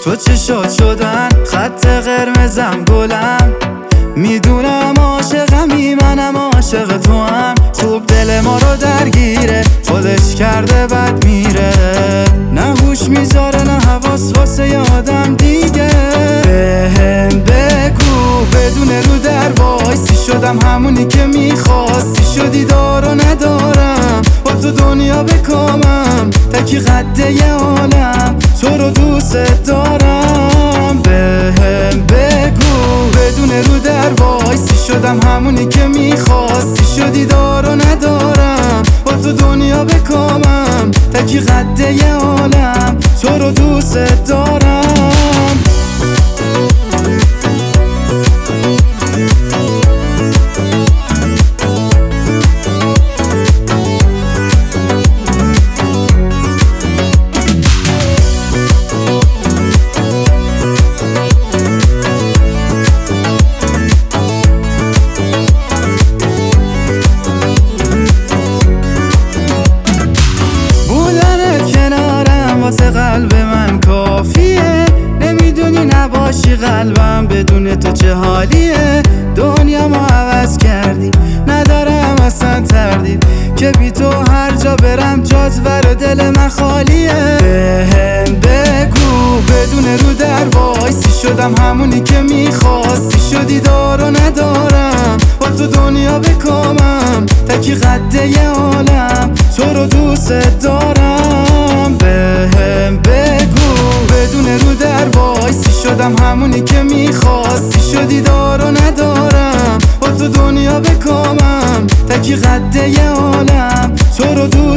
تو چشات شدن خط قرمزم گلم، میدونم عاشقمی منم عاشق تو هم. خوب دل ما رو درگیره، خودش کرده بد میره، نه هوش میذاره نه حواس واسه آدم دیگه. بهم بگو بدون رو در وایسی، شدم همونی که میخواستی، شدی دار و ندارم با تو دنیا بکامم، تکی قده یه عالم تو رو دوست دارم. بهم بگو بدون رو در وایسی، شدم همونی که میخواستی، شدی دار و ندارم با تو دنیا بکامم، تکی قده یه عالم تو رو دوست دارم. قلب من کافیه، نمیدونی نباشی قلبم بدون تو چه حالیه. دنیا ما عوض کردی، ندارم اصلا تردید که بی تو هر جا برم جات ور دل من خالیه. بهم بگو بدون رو در وایسی، شدم همونی که میخواستی، شدی دار و ندارم با تو دنیا بکامم، تکی قده یه عالم تو رو دوست دارم. بهم بگو بدون رو در وایسی، شدم همونی که میخواستی، شدی دار و ندارم با تو دنیا بکامم، تکی قده یه عالم تو رو دوست